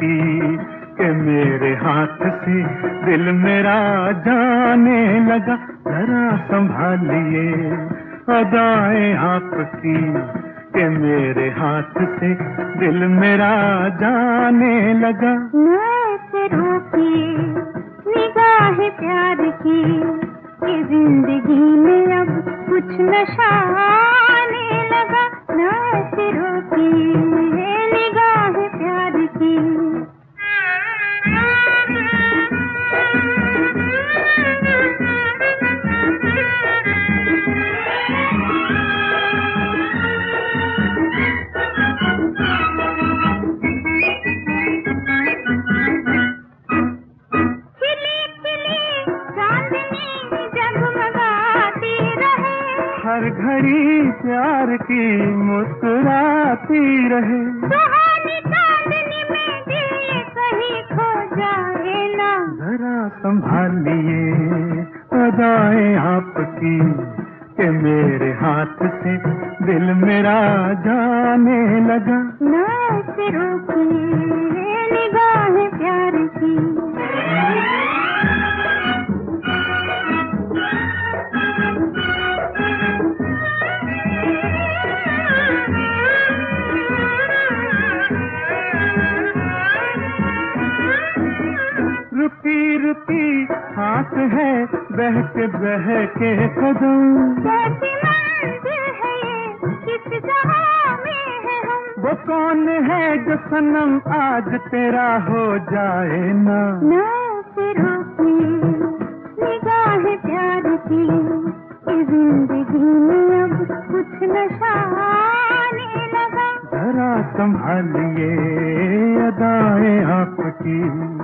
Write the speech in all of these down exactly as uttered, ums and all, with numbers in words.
आपकी कि मेरे हाथ से दिल मेरा जाने लगा। जरा संभालिए अदाएं आपकी कि मेरे हाथ से दिल मेरा जाने लगा। ऐसे रोकिए निगाह प्यार की कि जिंदगी में अब कुछ नशा आने लगा। ऐसे रोकिए निगाह प्यार की। हर घड़ी प्यार की मुस्कुराती रहे। सुहानी चांदनी में दिल कहीं खो जाए ना। जरा संभालिए अदाएं आपकी कि मेरे हाथ से दिल मेरा जाने लगा। ऐसे रोकिए निगाह प्यार की। रुकी रुकी हाथ है बहके बहके कदम। कैसी मंजिल है ये किस जहां में है हम। वो कौन है जो सनम आज तेरा हो जाए ना। ऐसे रोकिए निगाह प्यार की कि जिंदगी में अब कुछ नशा आने लगा। जरा संभालिए अदाएं आपकी।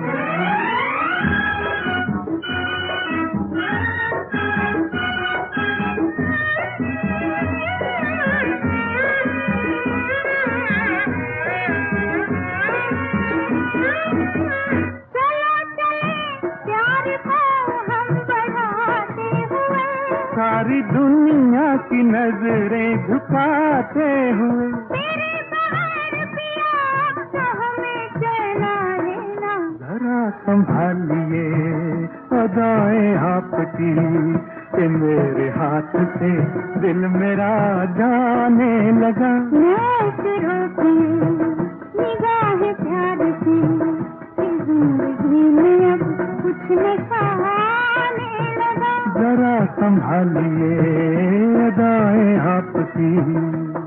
सारी दुनिया की नजरें झुकाते हुए। तेरे बगैर पिया तो हमें चैन लेना। जरा संभालिए अदाएं आपकी कि मेरे हाथ से दिल मेरा जाने लगा। ऐसे रोकिए निगाह प्यार की कि जिंदगी में अब कुछ नशा आने लगा। जरा संभालिए अदाएं आपकी।